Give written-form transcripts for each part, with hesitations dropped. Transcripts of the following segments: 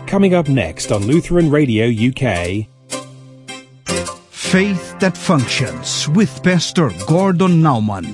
Coming up next on Lutheran Radio UK. Faith That Functions with Pastor Gordon Nauman.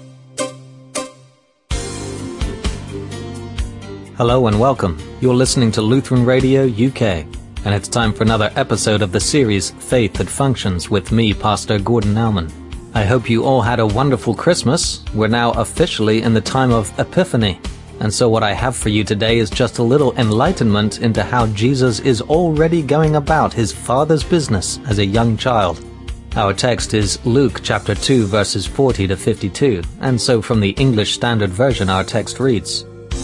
Hello and welcome. You're listening to Lutheran Radio UK, and it's time for another episode of the series Faith That Functions with me, Pastor Gordon Nauman. I hope you all had a wonderful Christmas. We're now officially in the time of Epiphany, and so what I have for you today is just a little enlightenment into how Jesus is already going about his Father's business as a young child. Our text is Luke chapter 2 verses 40 to 52, and so from the English Standard Version our text reads,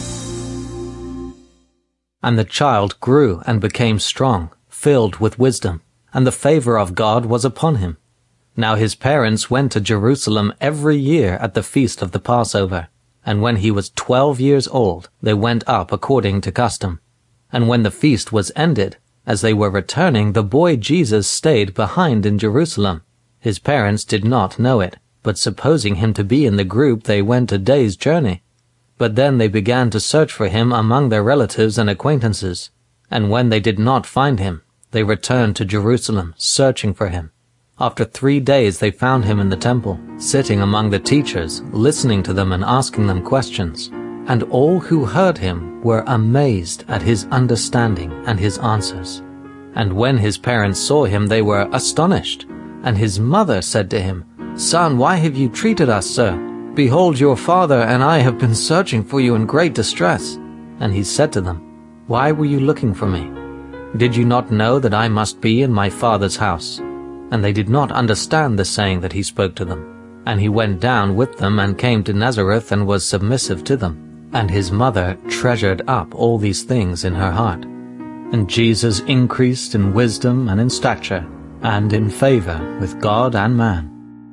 "And the child grew and became strong, filled with wisdom, and the favor of God was upon him. Now his parents went to Jerusalem every year at the feast of the Passover. And when he was 12 years old, they went up according to custom. And when the feast was ended, as they were returning, the boy Jesus stayed behind in Jerusalem. His parents did not know it, but supposing him to be in the group, they went a day's journey. But then they began to search for him among their relatives and acquaintances. And when they did not find him, they returned to Jerusalem, searching for him. After 3 days they found him in the temple, sitting among the teachers, listening to them and asking them questions. And all who heard him were amazed at his understanding and his answers. And when his parents saw him, they were astonished. And his mother said to him, 'Son, why have you treated us so? Behold, your father and I have been searching for you in great distress.' And he said to them, 'Why were you looking for me? Did you not know that I must be in my Father's house?' And they did not understand the saying that he spoke to them. And he went down with them and came to Nazareth and was submissive to them. And his mother treasured up all these things in her heart. And Jesus increased in wisdom and in stature, and in favor with God and man.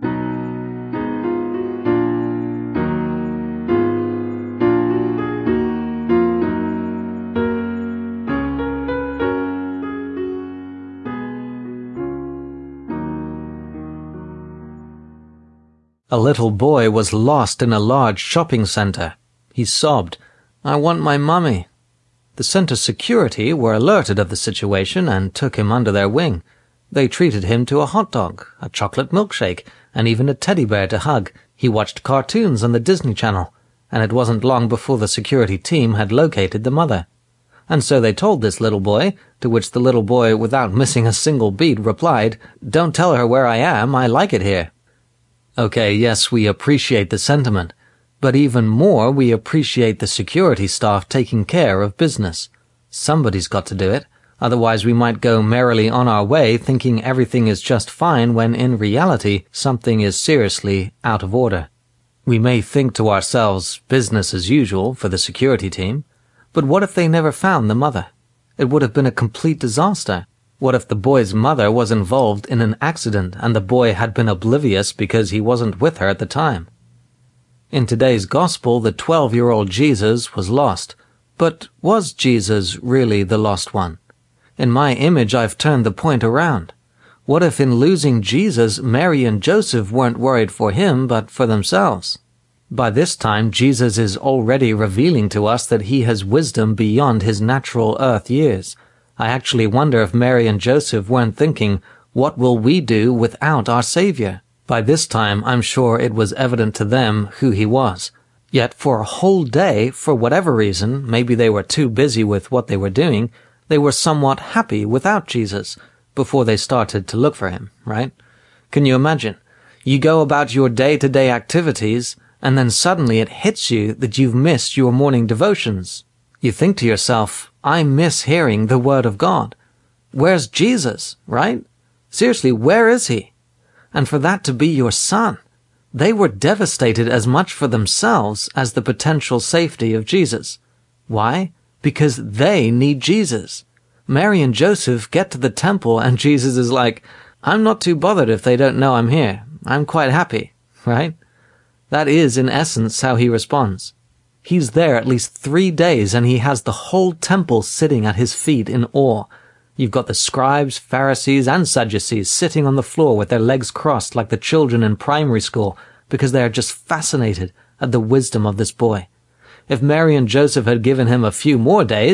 A little boy was lost in a large shopping center. He sobbed, 'I want my mummy.' The center's security were alerted of the situation and took him under their wing. They treated him to a hot dog, a chocolate milkshake, and even a teddy bear to hug. He watched cartoons on the Disney Channel, and it wasn't long before the security team had located the mother. And so they told this little boy, to which the little boy, without missing a single beat, replied, 'Don't tell her where I am, I like it here.' Okay, yes, we appreciate the sentiment, but even more we appreciate the security staff taking care of business. Somebody's got to do it, otherwise we might go merrily on our way thinking everything is just fine when in reality something is seriously out of order. We may think to ourselves business as usual for the security team, but what if they never found the mother? It would have been a complete disaster. What if the boy's mother was involved in an accident and the boy had been oblivious because he wasn't with her at the time? In today's gospel, the 12-year-old Jesus was lost. But was Jesus really the lost one? In my image, I've turned the point around. What if in losing Jesus, Mary and Joseph weren't worried for him, but for themselves? By this time, Jesus is already revealing to us that he has wisdom beyond his natural earth years. I actually wonder if Mary and Joseph weren't thinking, what will we do without our Savior? By this time, I'm sure it was evident to them who he was. Yet for a whole day, for whatever reason, maybe they were too busy with what they were doing, they were somewhat happy without Jesus before they started to look for him, right? Can you imagine? You go about your day-to-day activities, and then suddenly it hits you that you've missed your morning devotions. You think to yourself, I miss hearing the word of God. Where's Jesus, right? Seriously, where is he? And for that to be your son, they were devastated as much for themselves as the potential safety of Jesus. Why? Because they need Jesus. Mary and Joseph get to the temple and Jesus is like, I'm not too bothered if they don't know I'm here. I'm quite happy, right? That is, in essence, how he responds. He's there at least 3 days and he has the whole temple sitting at his feet in awe. You've got the scribes, Pharisees, and Sadducees sitting on the floor with their legs crossed like the children in primary school because they are just fascinated at the wisdom of this boy. If Mary and Joseph had given him a few more days,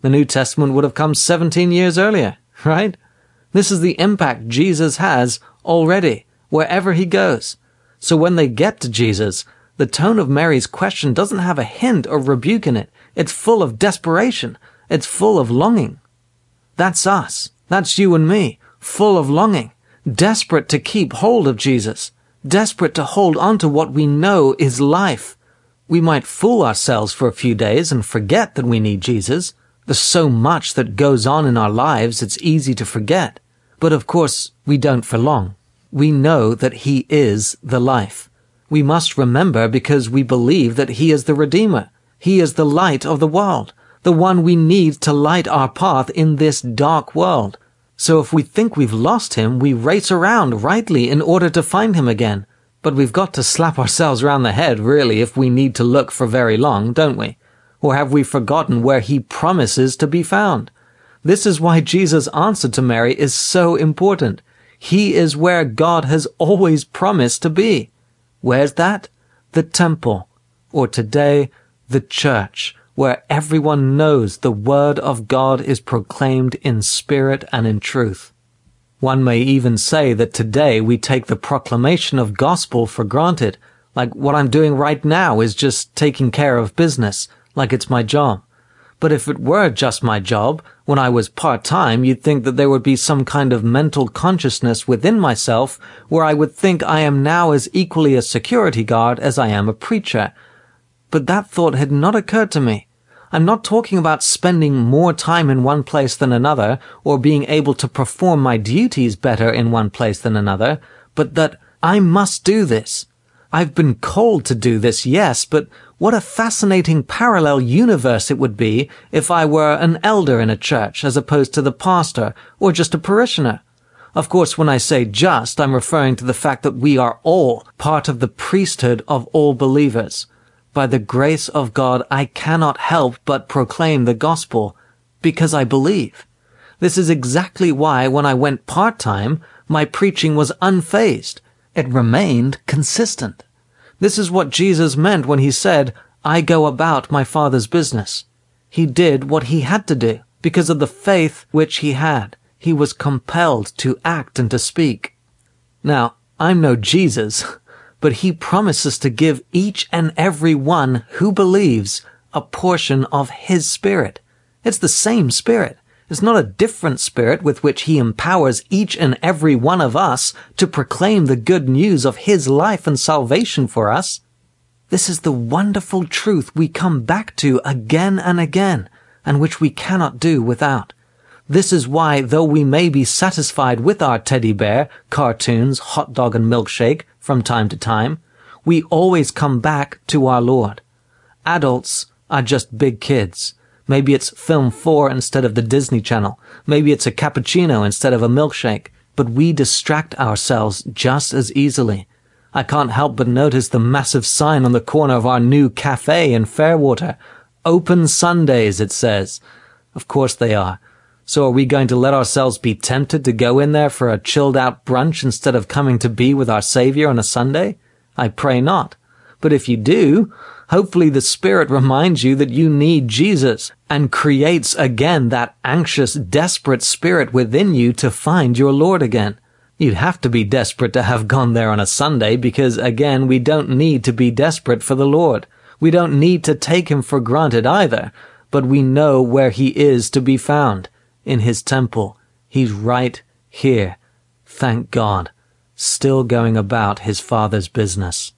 The New Testament would have come 17 years earlier, right? This is the impact Jesus has already, wherever he goes. So when they get to Jesus, the tone of Mary's question doesn't have a hint of rebuke in it. It's full of desperation. It's full of longing. That's us. That's you and me, full of longing, desperate to keep hold of Jesus, desperate to hold on to what we know is life. We might fool ourselves for a few days and forget that we need Jesus. There's so much that goes on in our lives, it's easy to forget. But of course, we don't for long. We know that he is the life. We must remember because we believe that he is the Redeemer. He is the light of the world, the one we need to light our path in this dark world. So if we think we've lost him, we race around rightly in order to find him again. But we've got to slap ourselves around the head, really, if we need to look for very long, don't we? Or have we forgotten where he promises to be found? This is why Jesus' answer to Mary is so important. He is where God has always promised to be. Where's that? The temple, or today, the church, where everyone knows the word of God is proclaimed in spirit and in truth. One may even say that today we take the proclamation of gospel for granted, like what I'm doing right now is just taking care of business, like it's my job. But if it were just my job, when I was part-time, you'd think that there would be some kind of mental consciousness within myself where I would think I am now as equally a security guard as I am a preacher. But that thought had not occurred to me. I'm not talking about spending more time in one place than another, or being able to perform my duties better in one place than another, but that I must do this. I've been called to do this, yes, but what a fascinating parallel universe it would be if I were an elder in a church as opposed to the pastor or just a parishioner. Of course, when I say just, I'm referring to the fact that we are all part of the priesthood of all believers. By the grace of God, I cannot help but proclaim the gospel because I believe. This is exactly why when I went part-time, my preaching was unfazed. It remained consistent. This is what Jesus meant when he said, I go about my Father's business. He did what he had to do because of the faith which he had. He was compelled to act and to speak. Now, I'm no Jesus, but he promises to give each and every one who believes a portion of his Spirit. It's the same Spirit. It's not a different Spirit with which he empowers each and every one of us to proclaim the good news of his life and salvation for us. This is the wonderful truth we come back to again and again, and which we cannot do without. This is why, though we may be satisfied with our teddy bear, cartoons, hot dog and milkshake from time to time, we always come back to our Lord. Adults are just big kids. Maybe it's Film 4 instead of the Disney Channel. Maybe it's a cappuccino instead of a milkshake. But we distract ourselves just as easily. I can't help but notice the massive sign on the corner of our new cafe in Fairwater. Open Sundays, it says. Of course they are. So are we going to let ourselves be tempted to go in there for a chilled-out brunch instead of coming to be with our Savior on a Sunday? I pray not. But if you do, hopefully the Spirit reminds you that you need Jesus and creates again that anxious, desperate spirit within you to find your Lord again. You'd have to be desperate to have gone there on a Sunday because, again, we don't need to be desperate for the Lord. We don't need to take him for granted either, but we know where he is to be found. In his temple. He's right here. Thank God. Still going about his Father's business.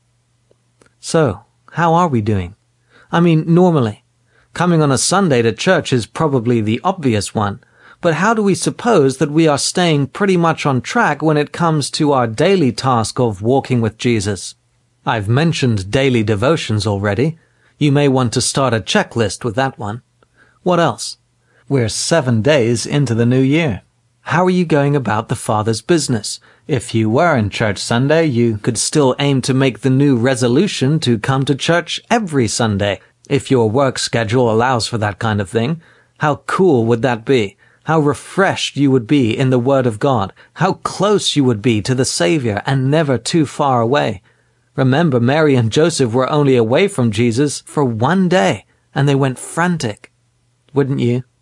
So, how are we doing? I mean, normally. Coming on a Sunday to church is probably the obvious one. But how do we suppose that we are staying pretty much on track when it comes to our daily task of walking with Jesus? I've mentioned daily devotions already. You may want to start a checklist with that one. What else? We're 7 days into the new year. How are you going about the Father's business? If you were in church Sunday, you could still aim to make the new resolution to come to church every Sunday. If your work schedule allows for that kind of thing, how cool would that be? How refreshed you would be in the Word of God. How close you would be to the Savior and never too far away. Remember, Mary and Joseph were only away from Jesus for 1 day, and they went frantic. Wouldn't you?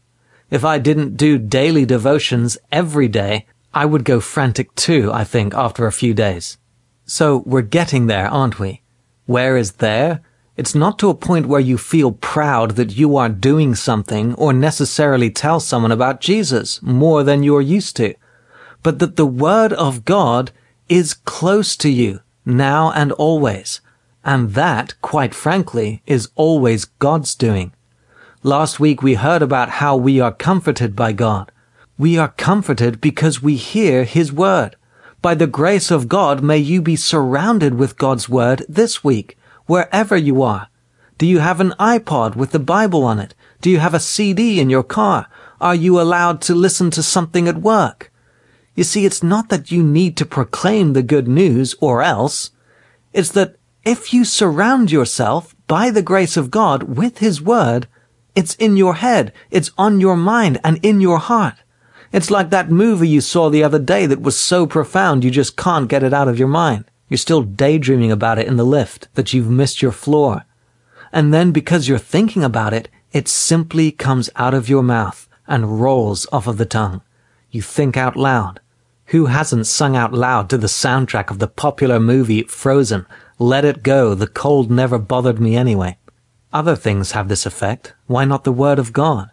If I didn't do daily devotions every day, I would go frantic too, I think, after a few days. So we're getting there, aren't we? Where is there? It's not to a point where you feel proud that you are doing something or necessarily tell someone about Jesus more than you're used to, but that the Word of God is close to you now and always. And that, quite frankly, is always God's doing. Last week we heard about how we are comforted by God. We are comforted because we hear His Word. By the grace of God, may you be surrounded with God's Word this week, wherever you are. Do you have an iPod with the Bible on it? Do you have a CD in your car? Are you allowed to listen to something at work? You see, it's not that you need to proclaim the good news or else. It's that if you surround yourself by the grace of God with His Word, it's in your head, it's on your mind and in your heart. It's like that movie you saw the other day that was so profound you just can't get it out of your mind. You're still daydreaming about it in the lift, that you've missed your floor. And then because you're thinking about it, it simply comes out of your mouth and rolls off of the tongue. You think out loud. Who hasn't sung out loud to the soundtrack of the popular movie Frozen? Let it go, the cold never bothered me anyway. Other things have this effect. Why not the Word of God?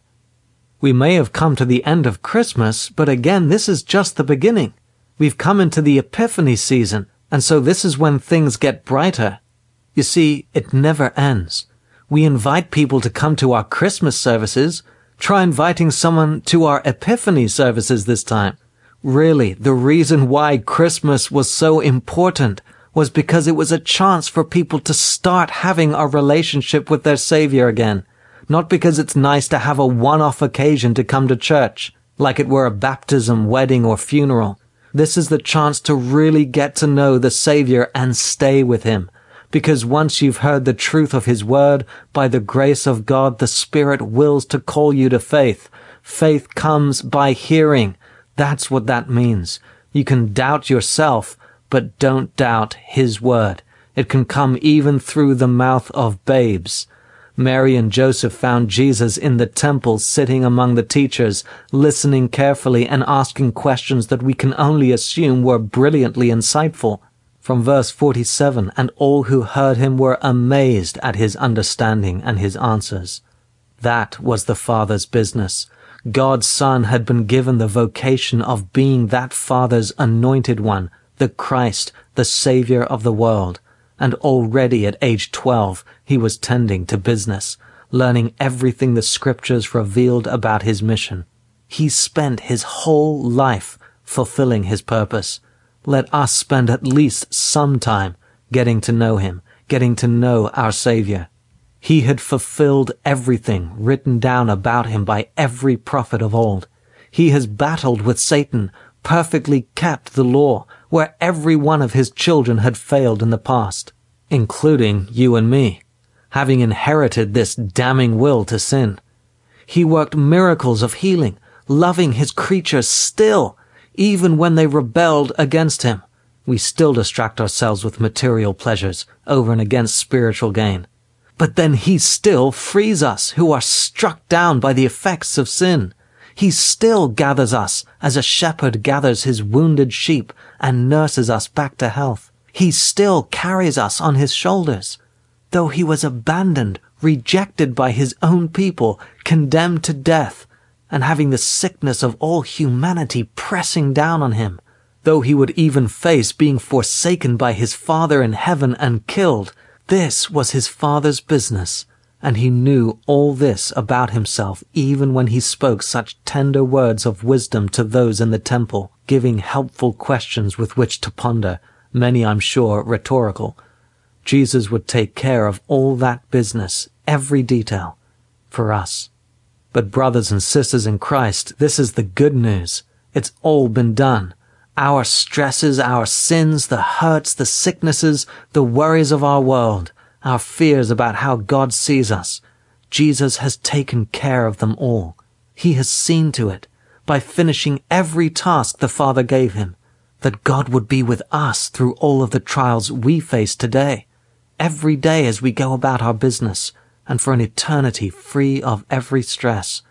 We may have come to the end of Christmas, but again, this is just the beginning. We've come into the Epiphany season, and so this is when things get brighter. You see, it never ends. We invite people to come to our Christmas services. Try inviting someone to our Epiphany services this time. Really, the reason why Christmas was so important was because it was a chance for people to start having a relationship with their Savior again. Not because it's nice to have a one-off occasion to come to church, like it were a baptism, wedding, or funeral. This is the chance to really get to know the Savior and stay with Him. Because once you've heard the truth of His Word, by the grace of God, the Spirit wills to call you to faith. Faith comes by hearing. That's what that means. You can doubt yourself, but don't doubt His Word. It can come even through the mouth of babes. Mary and Joseph found Jesus in the temple sitting among the teachers, listening carefully and asking questions that we can only assume were brilliantly insightful. From verse 47, and all who heard Him were amazed at His understanding and His answers. That was the Father's business. God's Son had been given the vocation of being that Father's anointed one, the Christ, the Savior of the world. And already at age 12, He was tending to business, learning everything the Scriptures revealed about His mission. He spent His whole life fulfilling His purpose. Let us spend at least some time getting to know Him, getting to know our Savior. He had fulfilled everything written down about Him by every prophet of old. He has battled with Satan, perfectly kept the law, where every one of His children had failed in the past, including you and me, having inherited this damning will to sin. He worked miracles of healing, loving His creatures still, even when they rebelled against Him. We still distract ourselves with material pleasures over and against spiritual gain. But then He still frees us who are struck down by the effects of sin. He still gathers us as a shepherd gathers his wounded sheep and nurses us back to health. He still carries us on His shoulders. Though He was abandoned, rejected by His own people, condemned to death, and having the sickness of all humanity pressing down on Him, though He would even face being forsaken by His Father in heaven and killed, this was His Father's business. And He knew all this about Himself even when He spoke such tender words of wisdom to those in the temple, giving helpful questions with which to ponder, many, I'm sure, rhetorical. Jesus would take care of all that business, every detail, for us. But brothers and sisters in Christ, this is the good news. It's all been done. Our stresses, our sins, the hurts, the sicknesses, the worries of our world, our fears about how God sees us. Jesus has taken care of them all. He has seen to it, by finishing every task the Father gave Him, that God would be with us through all of the trials we face today, every day as we go about our business, and for an eternity free of every stress.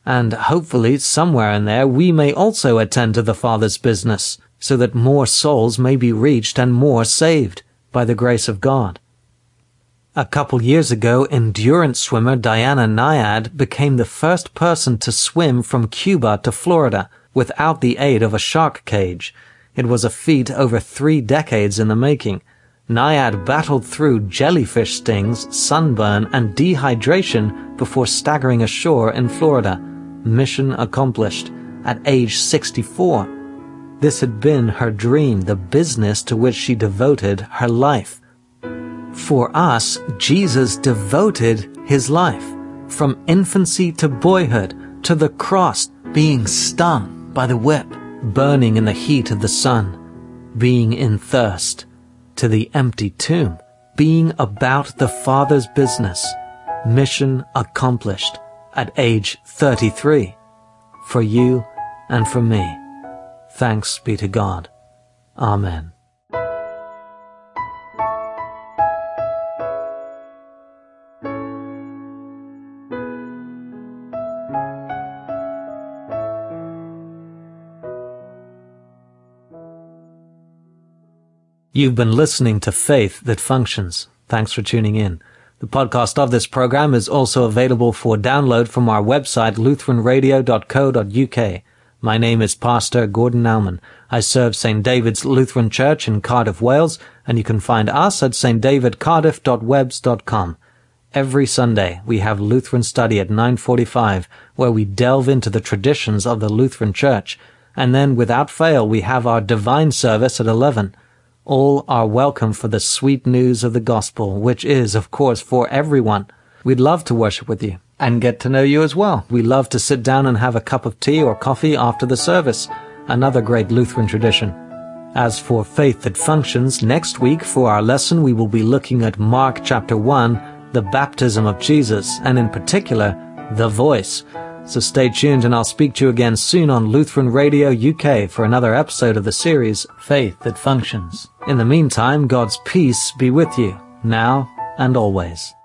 And hopefully somewhere in there we may also attend to the Father's business, so that more souls may be reached and more saved, by the grace of God. A couple years ago, endurance swimmer Diana Nyad became the first person to swim from Cuba to Florida without the aid of a shark cage. It was a feat over 3 decades in the making. Nyad battled through jellyfish stings, sunburn, and dehydration before staggering ashore in Florida. Mission accomplished at age 64. This had been her dream, the business to which she devoted her life. For us, Jesus devoted his life, from infancy to boyhood, to the cross, being stung by the whip, burning in the heat of the sun, being in thirst, to the empty tomb, being about the Father's business, mission accomplished at age 33, for you and for me. Thanks be to God. Amen. You've been listening to Faith That Functions. Thanks for tuning in. The podcast of this program is also available for download from our website, lutheranradio.co.uk. My name is Pastor Gordon Nauman. I serve St. David's Lutheran Church in Cardiff, Wales, and you can find us at stdavidcardiff.webs.com. Every Sunday, we have Lutheran study at 9:45, where we delve into the traditions of the Lutheran Church, and then without fail, we have our divine service at 11. All are welcome for the sweet news of the gospel, which is, of course, for everyone. We'd love to worship with you and get to know you as well. We love to sit down and have a cup of tea or coffee after the service, another great Lutheran tradition. As for Faith That Functions, next week for our lesson we will be looking at Mark chapter 1, the baptism of Jesus, and in particular, the voice. So stay tuned and I'll speak to you again soon on Lutheran Radio UK for another episode of the series Faith That Functions. In the meantime, God's peace be with you, now and always.